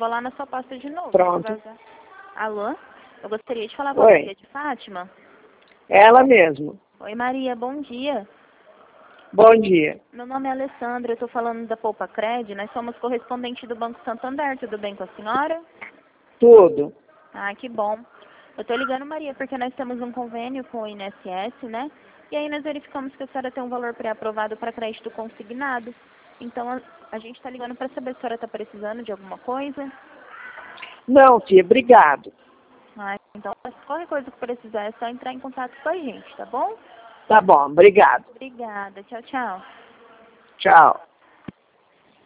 vou lá na sua pasta de novo. Pronto. Alô? Eu gostaria de falar com a Oi. Maria de Fátima. Ela mesmo. Oi, Maria, bom dia. Bom dia. Meu nome é Alessandra, eu estou falando da Poupa Cred. Nós somos correspondente do Banco Santander. Tudo bem com a senhora? Tudo. Ah, que bom. Eu estou ligando, Maria, porque nós temos um convênio com o INSS, né? E aí nós verificamos que a senhora tem um valor pré-aprovado para crédito consignado. Então, a gente está ligando para saber se a senhora está precisando de alguma coisa. Não, tia, obrigado. Ah, então, qualquer coisa que precisar é só entrar em contato com a gente, tá bom? Tá bom, obrigado. Obrigada. Tchau, tchau. Tchau.